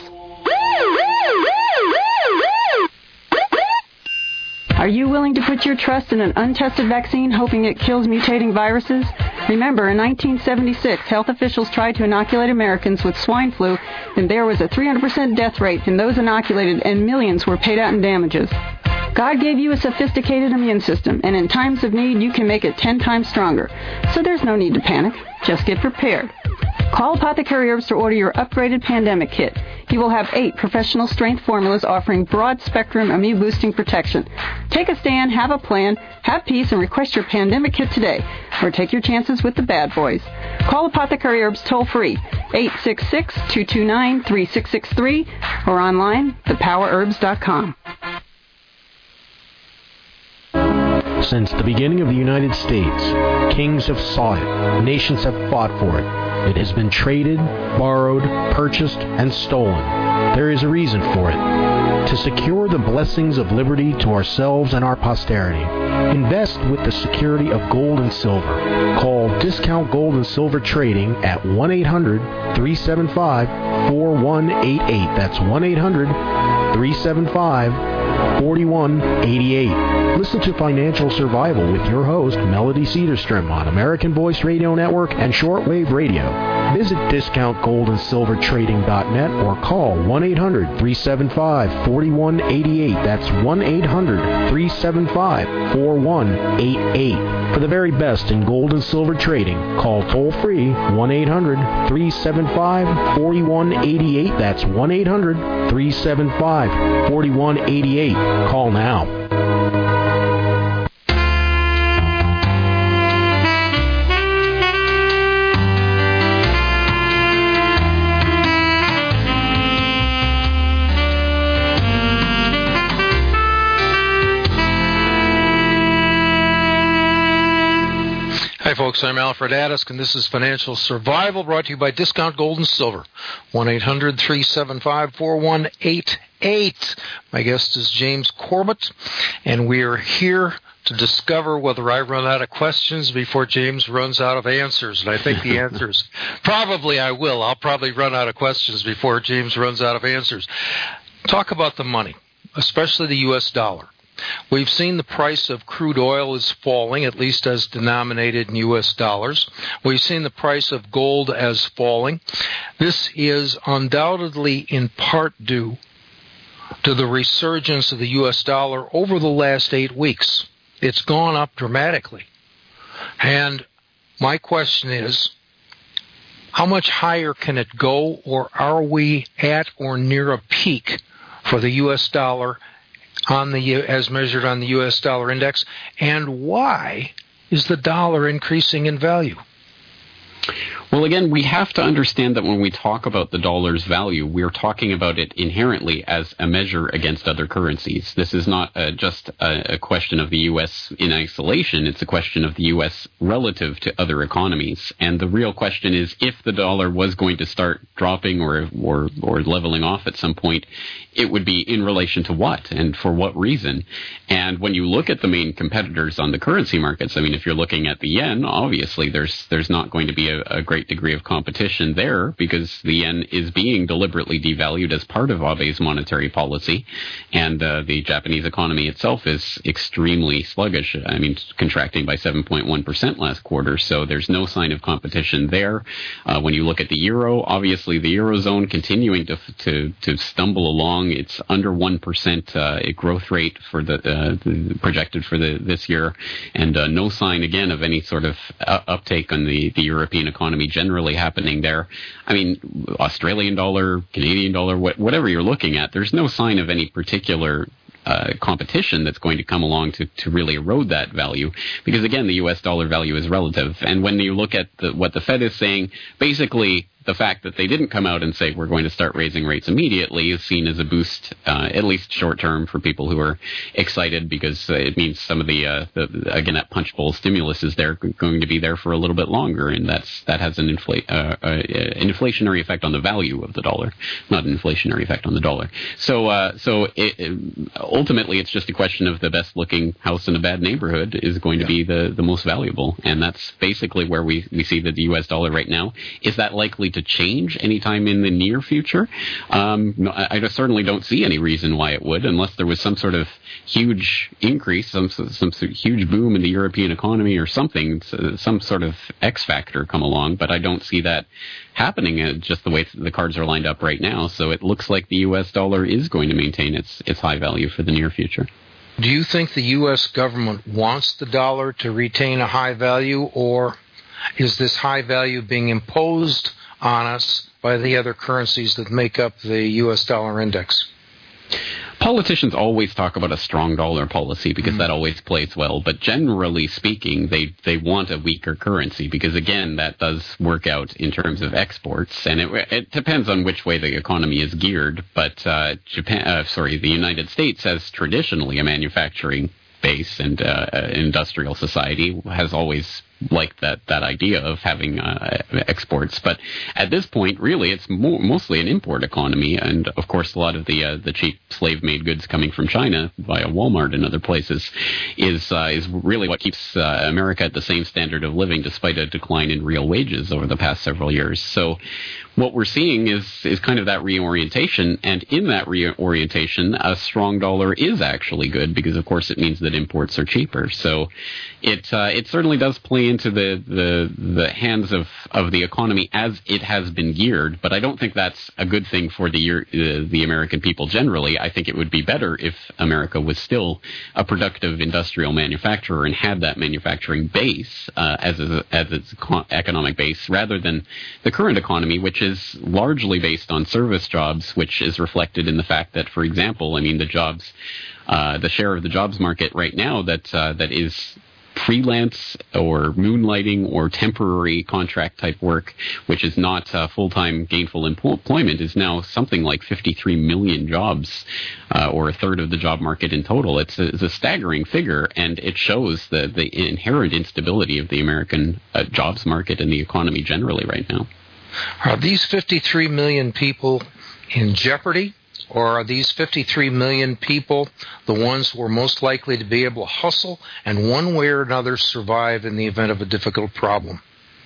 [SPEAKER 3] Are you willing to put your trust in an untested vaccine hoping it kills mutating viruses? Remember, in nineteen seventy-six, health officials tried to inoculate Americans with swine flu, and there was a three hundred percent death rate in those inoculated, and millions were paid out in damages. God gave you a sophisticated immune system, and in times of need, you can make it ten times stronger. So there's no need to panic. Just get prepared. Call Apothecary Herbs to order your upgraded pandemic kit. You will have eight professional strength formulas offering broad-spectrum immune-boosting protection. Take a stand, have a plan, have peace, and request your pandemic kit today, or take your chances with the bad boys. Call Apothecary Herbs toll-free, eight six six, two two nine, three six six three, or online, the power herbs dot com.
[SPEAKER 6] Since the beginning of the United States, kings have sought it, nations have fought for it. It has been traded, borrowed, purchased, and stolen. There is a reason for it. To secure the blessings of liberty to ourselves and our posterity, invest with the security of gold and silver. Call Discount Gold and Silver Trading at one eight hundred, three seven five, four one eight eight. That's one eight hundred, three seven five, four one eight eight. Listen to Financial Survival with your host, Melody Cedarstrom, on American Voice Radio Network and Shortwave Radio. Visit discount gold and silver trading dot net or call one eight hundred, three seven five, four one eight eight. That's one eight hundred, three seven five, four one eight eight. For the very best in gold and silver trading, call toll-free one eight hundred, three seven five, four one eight eight. That's one eight hundred, three seven five, four one eight eight. Call now.
[SPEAKER 4] Hi, folks. I'm Alfred Adisk, and this is Financial Survival, brought to you by Discount Gold and Silver. one eight hundred, three seven five, four one eight eight. My guest is James Corbett, and we are here to discover whether I run out of questions before James runs out of answers. And I think the answer is probably I will. I'll probably run out of questions before James runs out of answers. Talk about the money, especially the U S dollar. We've seen the price of crude oil is falling, at least as denominated in U S dollars. We've seen the price of gold as falling. This is undoubtedly in part due to the resurgence of the U S dollar over the last eight weeks. It's gone up dramatically. And my question is, how much higher can it go, or are we at or near a peak for the U S dollar on the as measured on the U S dollar index, and why is the dollar increasing in value?
[SPEAKER 5] Well, again, we have to understand that when we talk about the dollar's value, we're talking about it inherently as a measure against other currencies. This is not uh, just a, a question of the U S in isolation. It's a question of the U S relative to other economies. And the real question is, if the dollar was going to start dropping or or, or leveling off at some point, it would be in relation to what and for what reason? And when you look at the main competitors on the currency markets, I mean, if you're looking at the yen, obviously there's there's not going to be a, a great degree of competition there, because the yen is being deliberately devalued as part of Abe's monetary policy, and uh, the Japanese economy itself is extremely sluggish. I mean, contracting by seven point one percent last quarter, so there's no sign of competition there. Uh, when you look at the euro, obviously the eurozone continuing to to, to stumble along. It's under one percent uh, growth rate for the, uh, the projected for the this year, and uh, no sign again of any sort of uh, uptake on the, the European economy generally happening there. I mean, Australian dollar, Canadian dollar, wh- whatever you're looking at, there's no sign of any particular uh, competition that's going to come along to, to really erode that value, because again, the U S dollar value is relative. And when you look at the, what the Fed is saying, basically the fact that they didn't come out and say we're going to start raising rates immediately is seen as a boost, uh, at least short term, for people who are excited, because uh, it means some of the, uh, the again that punch bowl stimulus is there going to be there for a little bit longer, and that's that has an inflate uh, uh, an inflationary effect on the value of the dollar, not an inflationary effect on the dollar. So uh, so it, it, ultimately, it's just a question of the best looking house in a bad neighborhood is going to be the, the most valuable, and that's basically where we, we see the U S dollar right now. Is that likely to change anytime in the near future? Um, no, I, I certainly don't see any reason why it would, unless there was some sort of huge increase, some some huge boom in the European economy or something, some sort of X factor come along. But I don't see that happening, uh, just the way the cards are lined up right now. So it looks like the U S dollar is going to maintain its its high value for the near future.
[SPEAKER 4] Do you think the U S government wants the dollar to retain a high value, or is this high value being imposed on us by the other currencies that make up the U S dollar index?
[SPEAKER 5] Politicians always talk about a strong dollar policy because mm-hmm. that always plays well. But generally speaking, they, they want a weaker currency because, again, that does work out in terms of exports. And it, it depends on which way the economy is geared. But uh, Japan, uh, sorry, the United States has traditionally a manufacturing base, and uh, industrial society has always liked that, that idea of having uh, exports. But at this point, really, it's mo- mostly an import economy. And, of course, a lot of the uh, the cheap slave-made goods coming from China via Walmart and other places is uh, is really what keeps uh, America at the same standard of living despite a decline in real wages over the past several years. So what we're seeing is is kind of that reorientation. And in that reorientation, a strong dollar is actually good because, of course, it means that imports are cheaper. So it uh, it certainly does play into the, the the hands of, of the economy as it has been geared, but I don't think that's a good thing for the uh, the American people generally. I think it would be better if America was still a productive industrial manufacturer and had that manufacturing base uh, as a, as its economic base, rather than the current economy, which is largely based on service jobs, which is reflected in the fact that, for example, I mean the jobs, uh, the share of the jobs market right now that uh, that is freelance or moonlighting or temporary contract type work, which is not uh, full-time gainful employment, is now something like fifty-three million jobs, uh, or a third of the job market in total. It's a, it's a staggering figure, and it shows the, the inherent instability of the American uh, jobs market and the economy generally right now.
[SPEAKER 4] Are these fifty-three million people in jeopardy? Or are these fifty-three million people the ones who are most likely to be able to hustle and one way or another survive in the event of a difficult problem?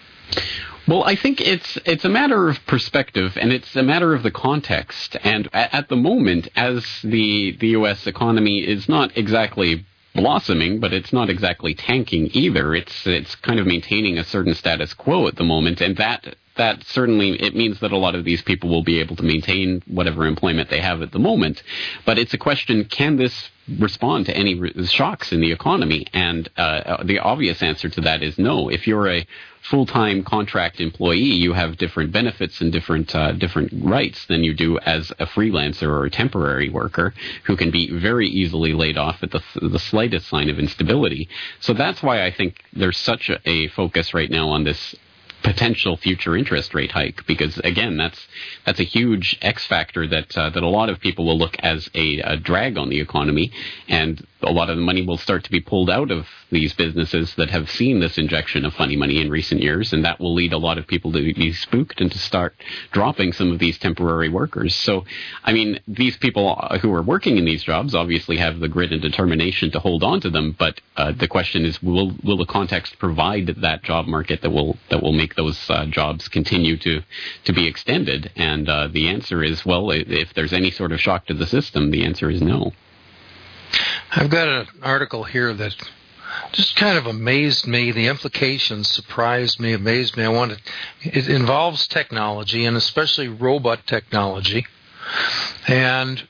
[SPEAKER 5] Well, I think it's it's a matter of perspective, and it's a matter of the context. And at, at the moment, as the the U S economy is not exactly blossoming, but it's not exactly tanking either. It's it's kind of maintaining a certain status quo at the moment, and that that certainly, it means that a lot of these people will be able to maintain whatever employment they have at the moment. But it's a question, can this respond to any re- shocks in the economy? And uh, the obvious answer to that is no. If you're a full-time contract employee, you have different benefits and different uh, different rights than you do as a freelancer or a temporary worker who can be very easily laid off at the, the slightest sign of instability. So that's why I think there's such a, a focus right now on this potential future interest rate hike, because again, that's that's a huge X factor that uh, that a lot of people will look as a, a drag on the economy, and a lot of the money will start to be pulled out of these businesses that have seen this injection of funny money in recent years, and that will lead a lot of people to be spooked and to start dropping some of these temporary workers. So, I mean, these people who are working in these jobs obviously have the grit and determination to hold on to them, but uh, the question is, will will the context provide that job market that will that will make those uh, jobs continue to to be extended? And uh, the answer is, well, if there's any sort of shock to the system, the answer is no.
[SPEAKER 4] I've got an article here that just kind of amazed me. The implications surprised me, amazed me. I wanted, it involves technology, and especially robot technology. And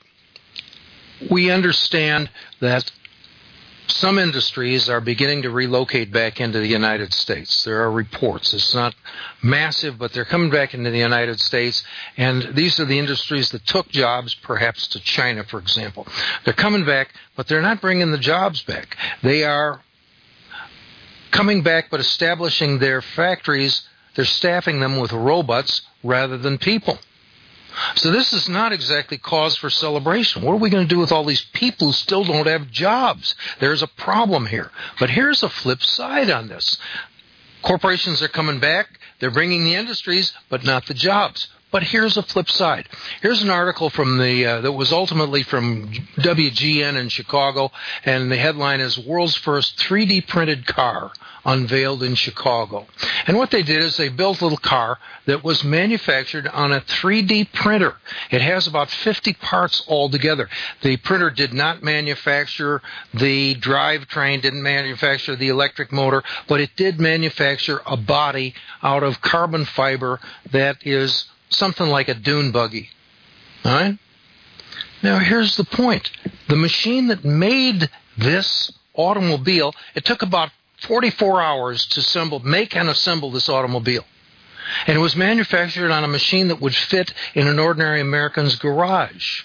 [SPEAKER 4] we understand that some industries are beginning to relocate back into the United States. There are reports. It's not massive, but they're coming back into the United States. And these are the industries that took jobs, perhaps to China, for example. They're coming back, but they're not bringing the jobs back. They are coming back, but establishing their factories they're staffing them with robots rather than people. So this is not exactly cause for celebration. What are we going to do with all these people who still don't have jobs? There's a problem here. But here's a flip side on this. Corporations are coming back. They're bringing the industries, but not the jobs. But here's a flip side. Here's an article from the uh, that was ultimately from W G N in Chicago, and the headline is World's First three D Printed Car Unveiled in Chicago. And what they did is they built a little car that was manufactured on a three D printer. It has about fifty parts altogether. The printer did not manufacture the drivetrain, didn't manufacture the electric motor, but it did manufacture a body out of carbon fiber that is something like a dune buggy. All right? Now, here's the point. The machine that made this automobile, it took about forty-four hours to assemble, make and assemble this automobile. And it was manufactured on a machine that would fit in an ordinary American's garage.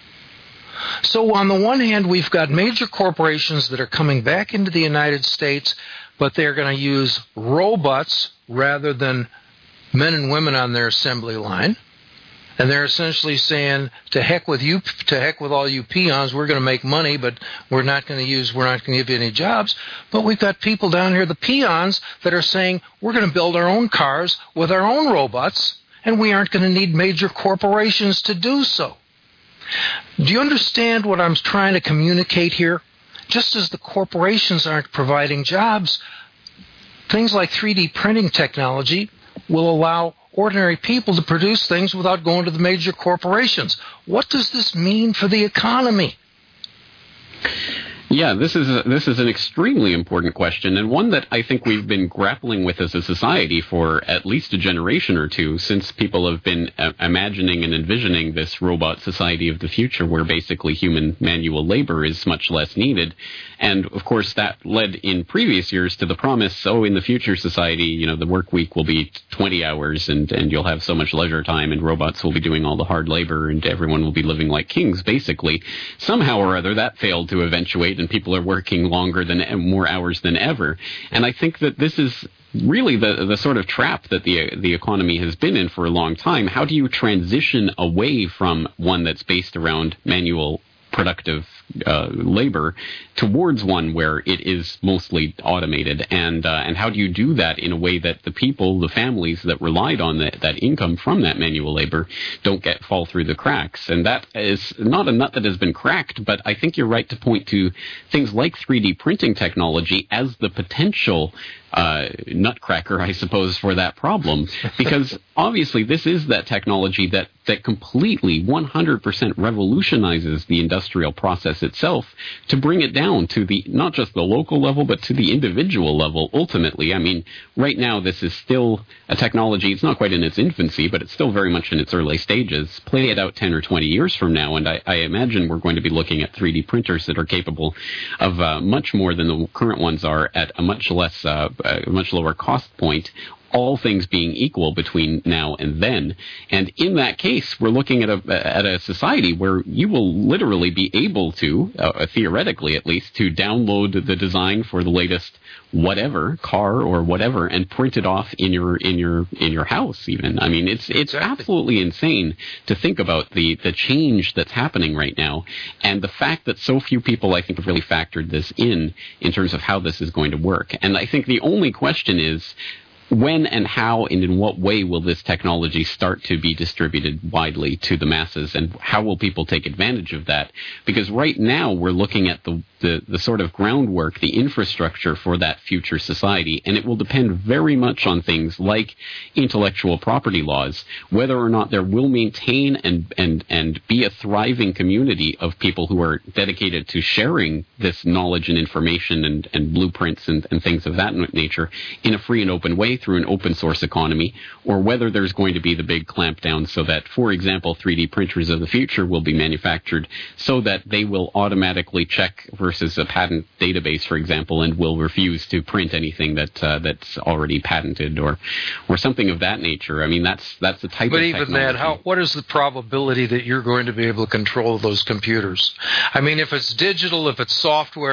[SPEAKER 4] So on the one hand, we've got major corporations that are coming back into the United States, but they're going to use robots rather than men and women on their assembly line, and they're essentially saying, "To heck with you, to heck with all you peons. We're going to make money, but we're not going to use, we're not going to give you any jobs." But we've got people down here, the peons, that are saying, "We're going to build our own cars with our own robots, and we aren't going to need major corporations to do so." Do you understand what I'm trying to communicate here? Just as the corporations aren't providing jobs, things like three D printing technology will allow ordinary people to produce things without going to the major corporations. What does this mean for the economy?
[SPEAKER 5] Yeah, this is a, this is an extremely important question, and one that I think we've been grappling with as a society for at least a generation or two, since people have been uh, imagining and envisioning this robot society of the future where basically human manual labor is much less needed. And, of course, that led in previous years to the promise, oh, in the future society, you know, the work week will be twenty hours and, and you'll have so much leisure time and robots will be doing all the hard labor and everyone will be living like kings, basically. Somehow or other, that failed to eventuate and people are working longer than, more hours than ever. And I think that this is really the the sort of trap that the the economy has been in for a long time. How do you transition away from one that's based around manual productive uh, labor towards one where it is mostly automated, and uh, and how do you do that in a way that the people, the families that relied on that, that income from that manual labor don't get fall through the cracks? And that is not a nut that has been cracked, but I think you're right to point to things like three D printing technology as the potential uh, nutcracker, I suppose, for that problem, because obviously this is that technology that, that completely one hundred percent revolutionizes the industrial process itself to bring it down to the, not just the local level, but to the individual level, ultimately. I mean, right now this is still a technology, it's not quite in its infancy, but it's still very much in its early stages. Play it out ten or twenty years from now, and I, I imagine we're going to be looking at three D printers that are capable of uh, much more than the current ones are at a much less, uh, a much lower cost point, all things being equal between now and then. And in that case, we're looking at a at a society where you will literally be able to, uh, theoretically at least, to download the design for the latest whatever car or whatever and print it off in your in your in your house even. I mean, it's it's
[SPEAKER 4] exactly.
[SPEAKER 5] absolutely insane to think about the the change that's happening right now, and the fact that so few people, I think, have really factored this in in terms of how this is going to work. And I think the only question is, when and how and in what way will this technology start to be distributed widely to the masses, and how will people take advantage of that? Because right now we're looking at the, the, the sort of groundwork, the infrastructure for that future society, and it will depend very much on things like intellectual property laws, whether or not there will maintain and, and, and be a thriving community of people who are dedicated to sharing this knowledge and information and, and blueprints and, and things of that nature in a free and open way through an open source economy, or whether there's going to be the big clampdown so that, for example, three D printers of the future will be manufactured so that they will automatically check versus a patent database, for example, and will refuse to print anything that uh, that's already patented or or something of that nature. I mean, that's that's the type
[SPEAKER 4] but
[SPEAKER 5] of
[SPEAKER 4] even
[SPEAKER 5] technology.
[SPEAKER 4] that, how, what is the probability that you're going to be able to control those computers? I mean, if it's digital, if it's software,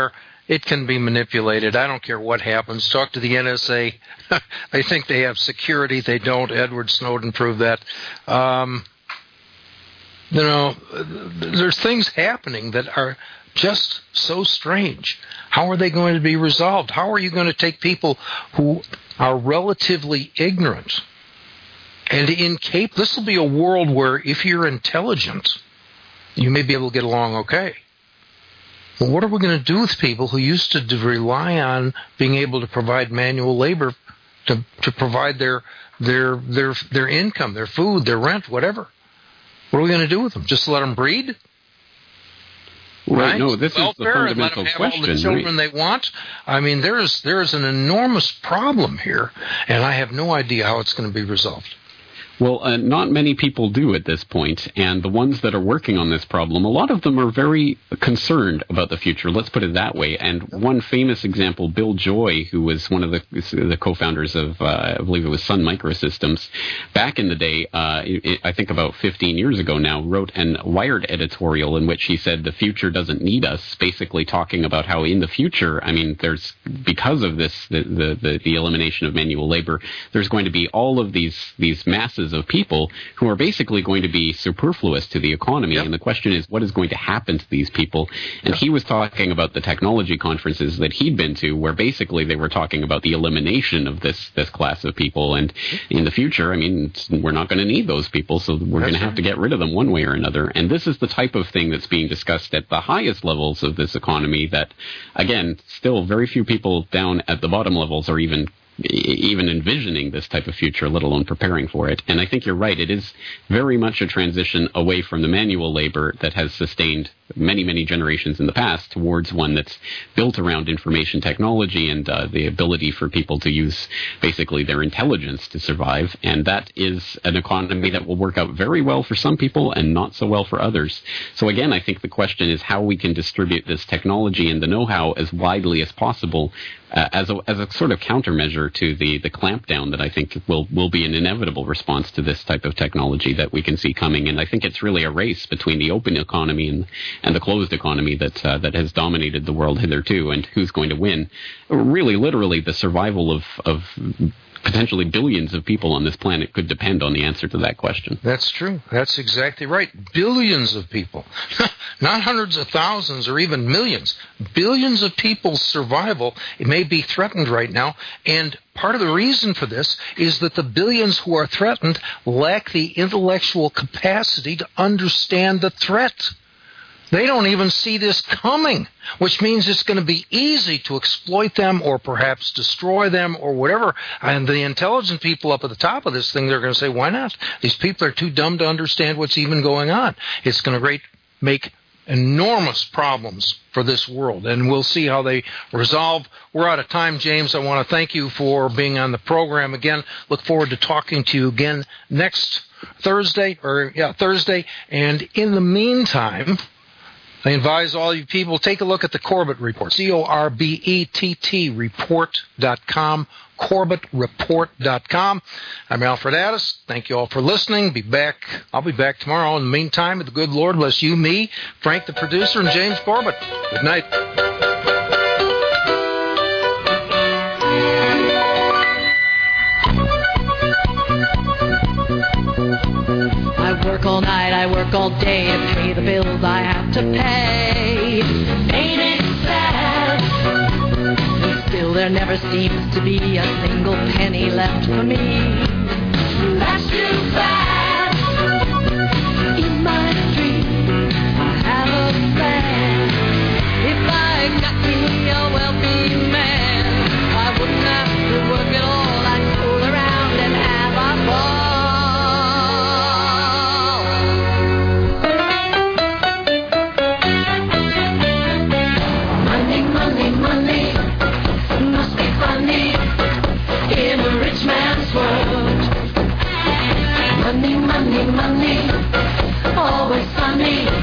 [SPEAKER 4] it can be manipulated. I don't care what happens. Talk to the N S A. They think they have security. They don't. Edward Snowden proved that. Um, you know, there's things happening that are just so strange. How are they going to be resolved? How are you going to take people who are relatively ignorant and incapable? This will be a world where if you're intelligent, you may be able to get along okay. Well, what are we going to do with people who used to rely on being able to provide manual labor to to provide their their their their income, their food, their rent, whatever? What are we going to do with them? Just let them breed?
[SPEAKER 5] Right.
[SPEAKER 4] Right?
[SPEAKER 5] No, this
[SPEAKER 4] Welfare,
[SPEAKER 5] is the fundamental
[SPEAKER 4] and let them have
[SPEAKER 5] question.
[SPEAKER 4] all the children
[SPEAKER 5] right?
[SPEAKER 4] they want. I mean, there is there is an enormous problem here, and I have no idea how it's going to be resolved.
[SPEAKER 5] Well, uh, not many people do at this point, and the ones that are working on this problem, a lot of them are very concerned about the future. Let's put it that way. And one famous example, Bill Joy, who was one of the the co-founders of, uh, I believe it was Sun Microsystems, back in the day, uh, it, I think about fifteen years ago now, wrote an Wired editorial in which he said the future doesn't need us, basically talking about how in the future, I mean, there's because of this, the the, the, the elimination of manual labor, there's going to be all of these these masses of people who are basically going to be superfluous to the economy. Yep. And the question is, what is going to happen to these people? And yep. he was talking about the technology conferences that he'd been to, where basically they were talking about the elimination of this this class of people. And in the future, I mean, we're not going to need those people, so we're going to have to get rid of them one way or another. And this is the type of thing that's being discussed at the highest levels of this economy that, again, still very few people down at the bottom levels are even even envisioning this type of future, let alone preparing for it. And I think you're right. It is very much a transition away from the manual labor that has sustained many, many generations in the past towards one that's built around information technology and uh, the ability for people to use basically their intelligence to survive. And that is an economy that will work out very well for some people and not so well for others. So again, I think the question is how we can distribute this technology and the know-how as widely as possible Uh, as a as a sort of countermeasure to the, the clampdown that I think will will be an inevitable response to this type of technology that we can see coming. And I think it's really a race between the open economy and and the closed economy that uh, that has dominated the world hitherto, and who's going to win. Really, literally, the survival of of potentially billions of people on this planet could depend on the answer to that question.
[SPEAKER 4] That's true. That's exactly right. Billions of people. Not hundreds of thousands or even millions. Billions of people's survival it may be threatened right now. And part of the reason for this is that the billions who are threatened lack the intellectual capacity to understand the threat. They don't even see this coming, which means it's going to be easy to exploit them or perhaps destroy them or whatever. And the intelligent people up at the top of this thing, they're going to say, why not? These people are too dumb to understand what's even going on. It's going to great, make enormous problems for this world, and we'll see how they resolve. We're out of time, James. I want to thank you for being on the program again. Look forward to talking to you again next Thursday, or yeah, Thursday. And in the meantime, I advise all you people, take a look at the Corbett Report, C O R B E T T report dot com, Corbett Report dot com. I'm Alfred Addis. Thank you all for listening. Be back. I'll be back tomorrow. In the meantime, may the good Lord bless you, me, Frank the producer, and James Corbett. Good night.
[SPEAKER 7] I work all night, I work all day to pay the bills I have to pay. Ain't it sad? And still there never seems to be a single penny left for me. That's too bad. In my dream, I have a plan. If I got me a wealthy man, I wouldn't have to work at all. I'd fool around and have a ball. Money, money, money, always sunny.